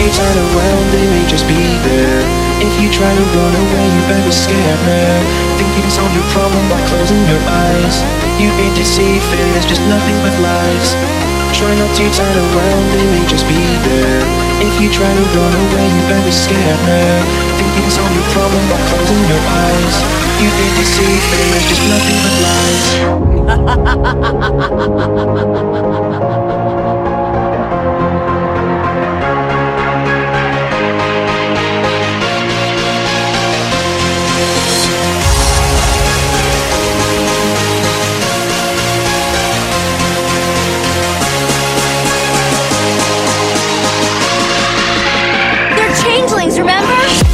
too tight around, they may just be there. If you try to run away, you better be scared now. Think you can solve your problem by closing your eyes. You've been deceived, it's just nothing but lies. Try not to turn around, they may just be there. If you try to run away, you better be scared now. Think you can solve your problem by closing your eyes. You've been deceived, it's just nothing but lies. Changelings, remember?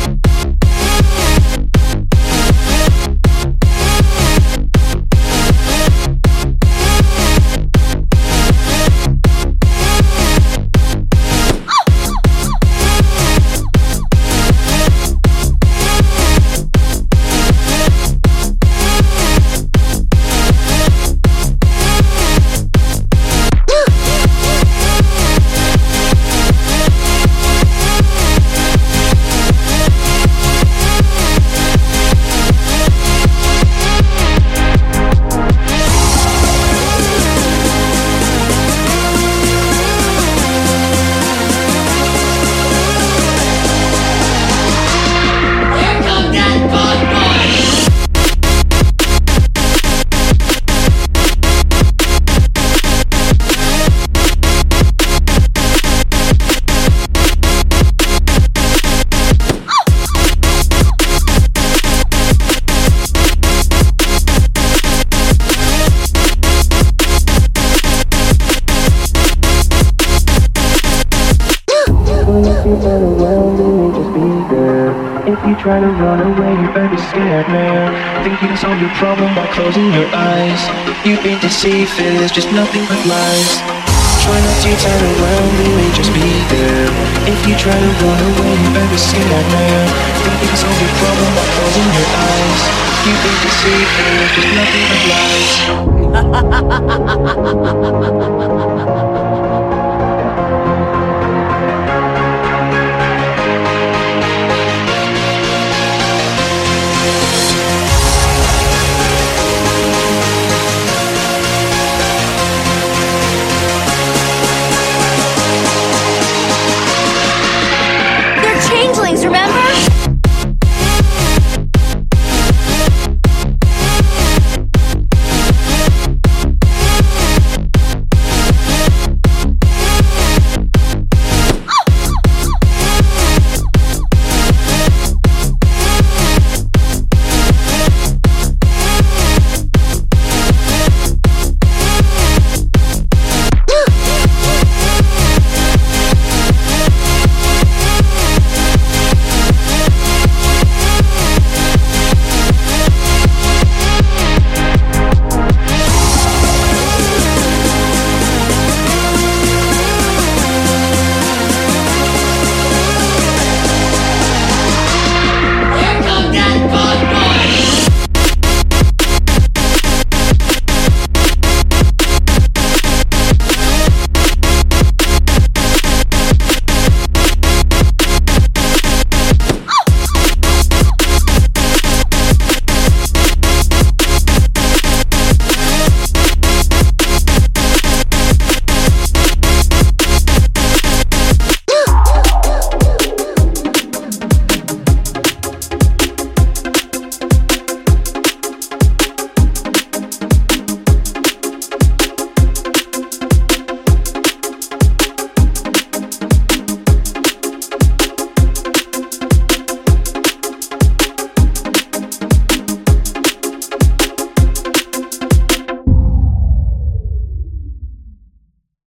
If you try to run away, you better be scared now. Think you can solve your problem by closing your eyes. You've been deceived, it's just nothing but lies. Try not to turn around, they may just be there. If you try to run away, you better be scared now. Think you can solve your problem by closing your eyes. You've been deceived, it's just nothing but lies.